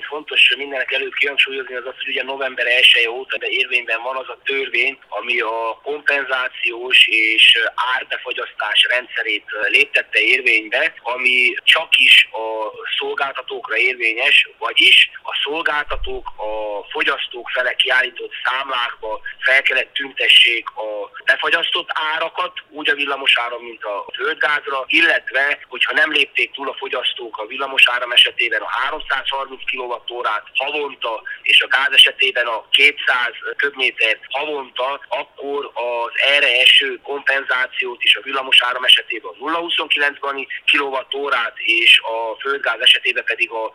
fontos mindenek előtt kihangsúlyozni az, hogy ugye november 1 óta érvényben van az a törvény, ami a kompenzációs és árbefagyasztás rendszerét léptette érvénybe, ami csak is a szolgáltatókra érvényes, vagyis a szolgáltatók a fogyasztók fele kiállított számlákba fel kellett tüntessék a befagyasztott árakat, úgy a villamosáram, mint a földgázra, illetve, hogyha nem lépték túl a fogyasztók a villamosáram esetében a 330 kWh havonta, és a gáz esetében a 200 köbméter havonta, akkor az erre eső kompenzációt is a villamosáram esetében a 0,29 kWh és a földgáz esetében pedig a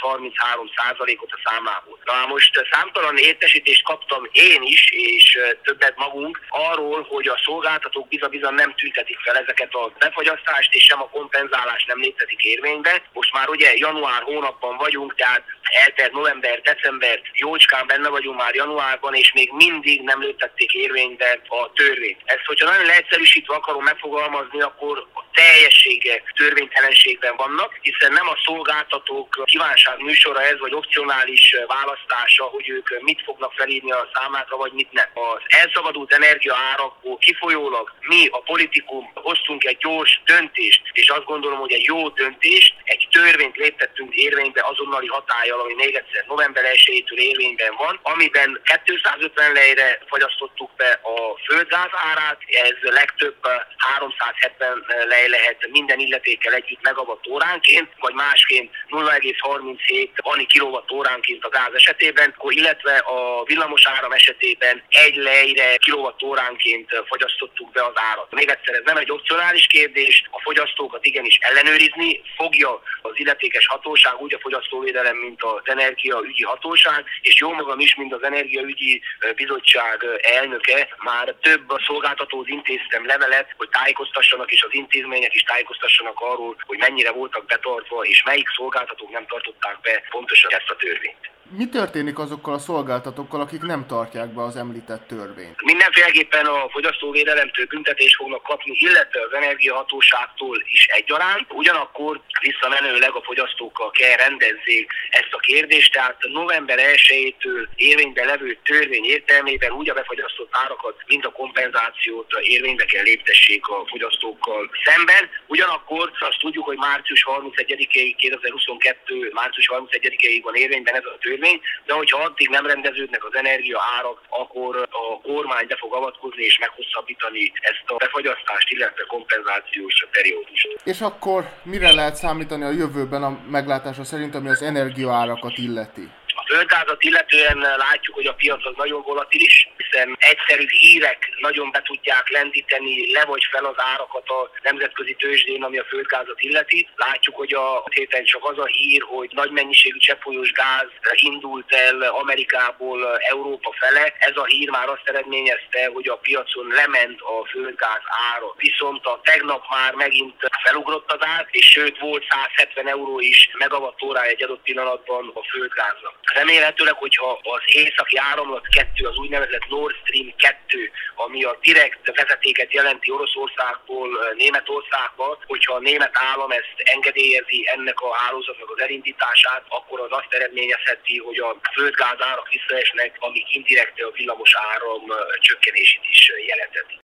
-33%-ot a számlából. Na most számtalan értesítést kaptam én is, és többet magunk arról, hogy a szolgáltatók bizony nem tüntetik fel ezeket a befagyasztást, és sem a kompenzálást nem léptetik érvénybe. Most már ugye január hónapban vagyunk, tehát eltelt november, december, jócskán benne vagyunk már januárban, és még mindig nem léptették érvénybe a törvényt. Ezt, hogyha nagyon leegyszerűsítve akarom megfogalmazni, akkor a teljessége törvénytelenségben vannak, hiszen nem a szolgáltatók kívánság műsora ez, vagy opcionális választása, hogy ők mit fognak felírni a számlákra, vagy mit nem. Az elszabadult energiaárakból kifolyólag mi, a politikum, hoztunk egy gyors döntést, és azt gondolom, hogy egy jó döntést, egy törvényt léptettünk érvénybe azonnali hatállyal, ami még egyszer november 1-től érvényben van, amiben 250 lejre fagyasztottuk be a földgáz árát, ez legtöbb 370 lej lehet minden illetékkel együtt megawattóránként, vagy másként 0,37 kWh-óránként a gáz esetében, illetve a villamosáram esetében 1 lejre kilowattóránként fagyasztottuk be az árat. Még egyszer, ez nem egy opcionális kérdés, a fogyasztókat igenis ellenőrizni fogja az illetékes hatóság, úgy a fogyasztóvédelem, mint az energiaügyi hatóság, és jó magam is, mint az energiaügyi bizottság elnöke, már több szolgáltatóhoz intéztem levelet, hogy tájékoztassanak, és az intézmények is tájékoztassanak arról, hogy mennyire voltak betartva, és melyik szolgáltatók nem tartották be pontosan ezt a törvényt. Mi történik azokkal a szolgáltatókkal, akik nem tartják be az említett törvényt? Mindenféleképpen a fogyasztóvédelemtől büntetést fognak kapni, illetve az energiahatóságtól is egyaránt. Ugyanakkor visszamenőleg a fogyasztókkal kell rendezzék ezt a kérdést, tehát november 1-től érvényben levő törvény értelmében úgy a befagyasztott árakat, mint a kompenzációt érvénybe kell léptessék a fogyasztókkal szemben. Ugyanakkor azt tudjuk, hogy március 31-ig, 2022. március 31-ig van érvényben ez a törvény, de hogyha addig nem rendeződnek az energia árak, akkor a kormány be fog avatkozni és meghosszabbítani ezt a befagyasztást, illetve kompenzációs periódust. És akkor mire lehet számítani a jövőben a meglátása szerint, ami az energiaárakat illeti? A földgázat illetően látjuk, hogy a piac az nagyon volatilis, hiszen egyszerű hírek nagyon be tudják lendíteni le vagy fel az árakat a nemzetközi tőzsdén, ami a földgázat illeti. Látjuk, hogy a héten csak az a hír, hogy nagy mennyiségű cseppfolyós gáz indult el Amerikából Európa fele. Ez a hír már azt eredményezte, hogy a piacon lement a földgáz ára. Viszont a tegnap már megint felugrott az ár, és sőt volt 170 euró is megawattórája egy adott pillanatban a földgáznak. Remélhetőleg, hogyha az északi áramlat 2, az úgynevezett Nord Stream 2, ami a direkt vezetéket jelenti Oroszországból Németországba, hogyha a német állam ezt engedélyezi ennek a hálózatnak az elindítását, akkor az azt eredményezheti, hogy a földgáz árak visszaesnek, amik indirekte a villamos áram csökkenését is jelentheti.